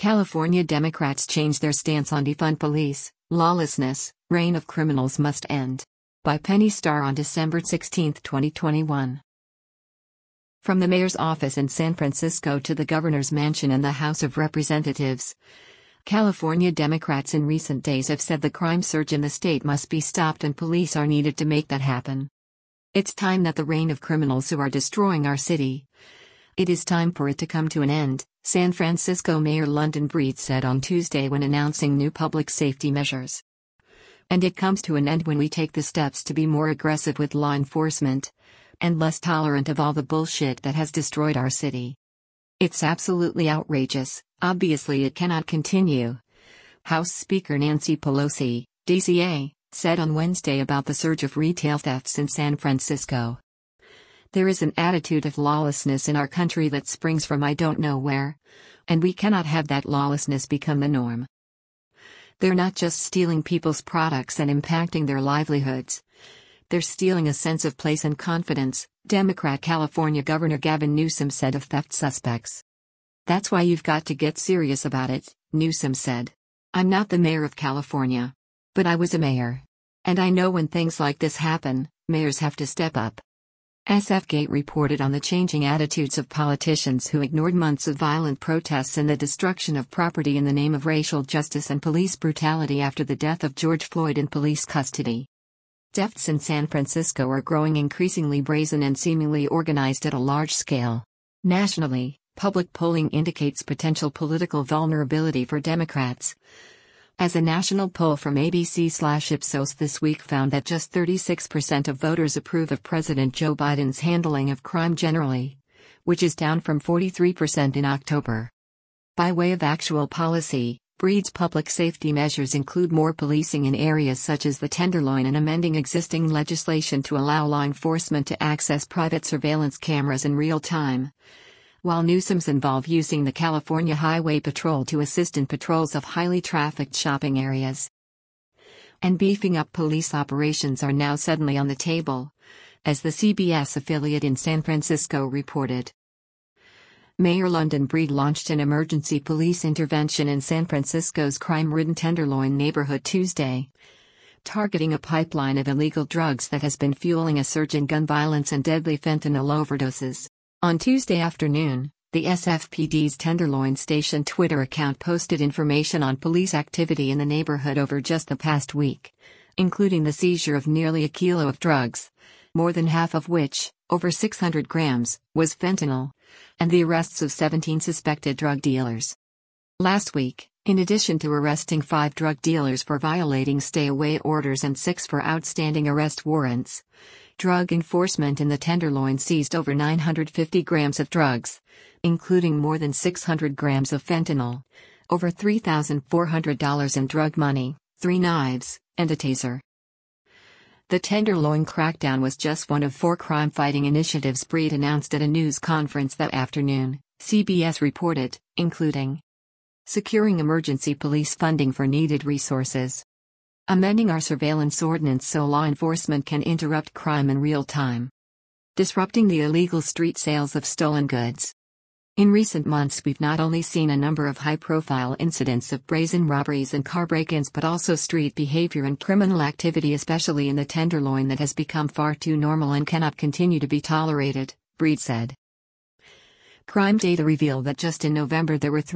California Democrats change their stance on defund police, lawlessness, reign of criminals must end. By Penny Starr on December 16, 2021. From the mayor's office in San Francisco to the governor's mansion in the House of Representatives, California Democrats in recent days have said the crime surge in the state must be stopped and police are needed to make that happen. It's time that the reign of criminals who are destroying our city. It is time for it to come to an end, San Francisco Mayor London Breed said on Tuesday when announcing new public safety measures. And it comes to an end when we take the steps to be more aggressive with law enforcement and less tolerant of all the bullshit that has destroyed our city. It's absolutely outrageous, obviously it cannot continue. House Speaker Nancy Pelosi, DCA, said on Wednesday about the surge of retail thefts in San Francisco. There is an attitude of lawlessness in our country that springs from I don't know where, and we cannot have that lawlessness become the norm. They're not just stealing people's products and impacting their livelihoods. They're stealing a sense of place and confidence, Democrat California Governor Gavin Newsom said of theft suspects. That's why you've got to get serious about it, Newsom said. I'm not the mayor of California. But I was a mayor. And I know when things like this happen, mayors have to step up. SFGate reported on the changing attitudes of politicians who ignored months of violent protests and the destruction of property in the name of racial justice and police brutality after the death of George Floyd in police custody. Thefts in San Francisco are growing increasingly brazen and seemingly organized at a large scale. Nationally, public polling indicates potential political vulnerability for Democrats. As a national poll from ABC/Ipsos this week found that just 36% of voters approve of President Joe Biden's handling of crime generally, which is down from 43% in October. By way of actual policy, Breed's public safety measures include more policing in areas such as the Tenderloin and amending existing legislation to allow law enforcement to access private surveillance cameras in real time, while Newsom's involve using the California Highway Patrol to assist in patrols of highly trafficked shopping areas. And beefing up police operations are now suddenly on the table, as the CBS affiliate in San Francisco reported. Mayor London Breed launched an emergency police intervention in San Francisco's crime-ridden Tenderloin neighborhood Tuesday, targeting a pipeline of illegal drugs that has been fueling a surge in gun violence and deadly fentanyl overdoses. On Tuesday afternoon, the SFPD's Tenderloin Station Twitter account posted information on police activity in the neighborhood over just the past week, including the seizure of nearly a kilo of drugs, more than half of which, over 600 grams, was fentanyl, and the arrests of 17 suspected drug dealers. Last week, in addition to arresting 5 drug dealers for violating stay-away orders and 6 for outstanding arrest warrants, drug enforcement in the Tenderloin seized over 950 grams of drugs, including more than 600 grams of fentanyl, over $3,400 in drug money, 3 knives, and a taser. The Tenderloin crackdown was just one of 4 crime-fighting initiatives Breed announced at a news conference that afternoon, CBS reported, including securing emergency police funding for needed resources, amending our surveillance ordinance so law enforcement can interrupt crime in real time, disrupting the illegal street sales of stolen goods. In recent months, we've not only seen a number of high-profile incidents of brazen robberies and car break-ins but also street behavior and criminal activity, especially in the Tenderloin, that has become far too normal and cannot continue to be tolerated, Breed said. Crime data reveal that just in November there were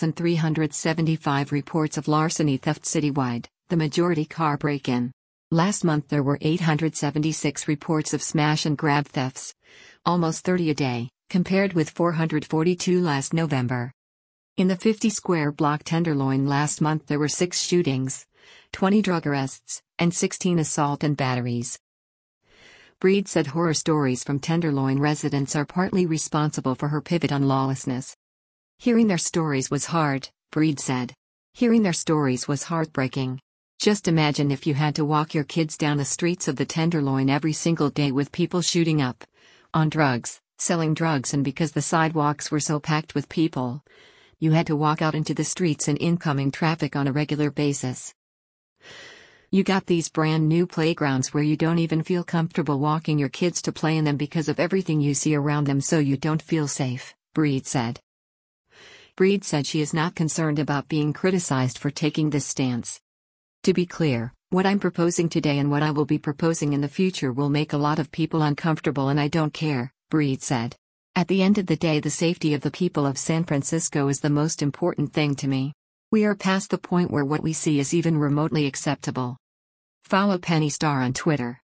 3,375 reports of larceny theft citywide, the majority car break-in. Last month there were 876 reports of smash-and-grab thefts, almost 30 a day, compared with 442 last November. In the 50-square block Tenderloin last month there were 6 shootings, 20 drug arrests, and 16 assault and batteries. Breed said horror stories from Tenderloin residents are partly responsible for her pivot on lawlessness. Hearing their stories was hard, Breed said. Hearing their stories was heartbreaking. Just imagine if you had to walk your kids down the streets of the Tenderloin every single day with people shooting up on drugs, selling drugs, and because the sidewalks were so packed with people, you had to walk out into the streets and incoming traffic on a regular basis. You got these brand new playgrounds where you don't even feel comfortable walking your kids to play in them because of everything you see around them, so you don't feel safe, Breed said. Breed said she is not concerned about being criticized for taking this stance. To be clear, what I'm proposing today and what I will be proposing in the future will make a lot of people uncomfortable, and I don't care, Breed said. At the end of the day, the safety of the people of San Francisco is the most important thing to me. We are past the point where what we see is even remotely acceptable. Follow Penny Starr on Twitter.